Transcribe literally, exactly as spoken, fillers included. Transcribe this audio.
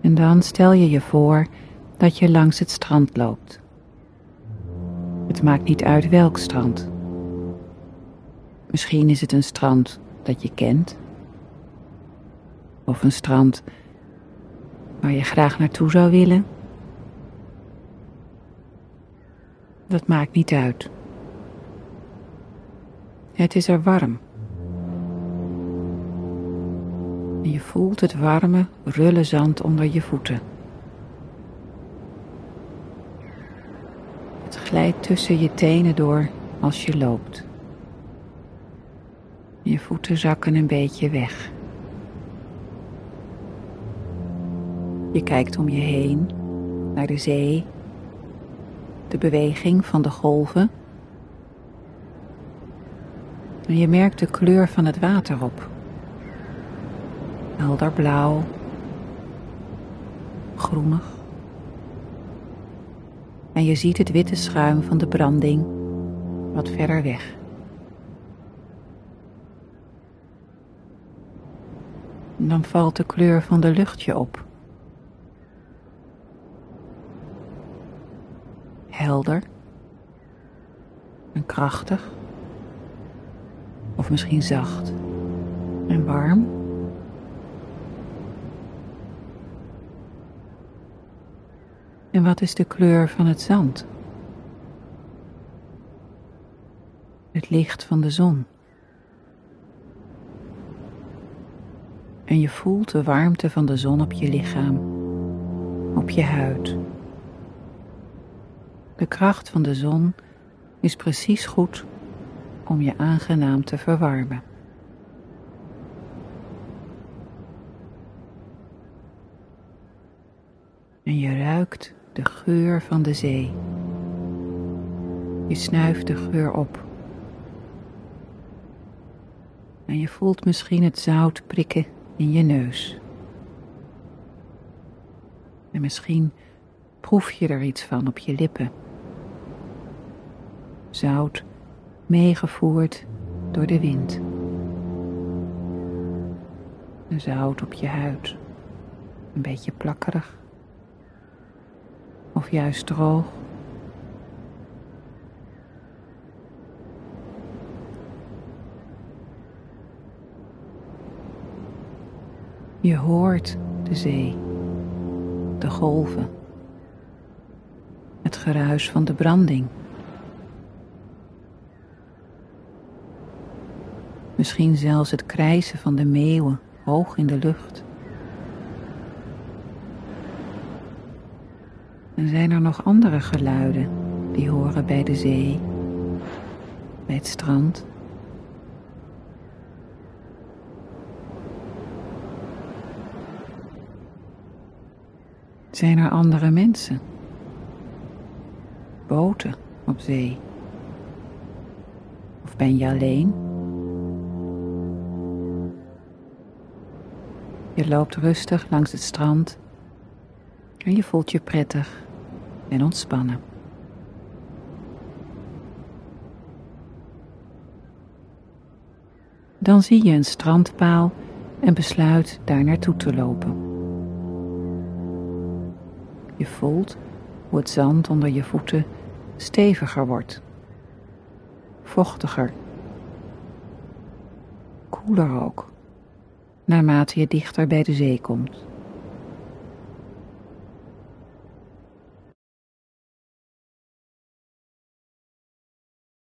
En dan stel je je voor dat je langs het strand loopt. Het maakt niet uit welk strand. Misschien is het een strand dat je kent. Of een strand waar je graag naartoe zou willen. Dat maakt niet uit. Het is er warm. En je voelt het warme, rulle zand onder je voeten. Het glijdt tussen je tenen door als je loopt. Je voeten zakken een beetje weg. Je kijkt om je heen naar de zee, de beweging van de golven. En je merkt de kleur van het water op. Helder blauw, groenig. En je ziet het witte schuim van de branding wat verder weg. En dan valt de kleur van de lucht je op. Helder en krachtig, of misschien zacht en warm. En wat is de kleur van het zand? Het licht van de zon. En je voelt de warmte van de zon op je lichaam, op je huid. De kracht van de zon is precies goed om je aangenaam te verwarmen. En je ruikt de geur van de zee. Je snuift de geur op. En je voelt misschien het zout prikken in je neus. En misschien proef je er iets van op je lippen. Zout meegevoerd door de wind. En zout op je huid. Een beetje plakkerig. Of juist droog. Je hoort de zee, de golven, het geruis van de branding. Misschien zelfs het krijsen van de meeuwen hoog in de lucht. En zijn er nog andere geluiden die horen bij de zee, bij het strand? Zijn er andere mensen? Boten op zee? Of ben je alleen? Je loopt rustig langs het strand en je voelt je prettig en ontspannen. Dan zie je een strandpaal en besluit daar naartoe te lopen. Je voelt hoe het zand onder je voeten steviger wordt, vochtiger, koeler ook, naarmate je dichter bij de zee komt.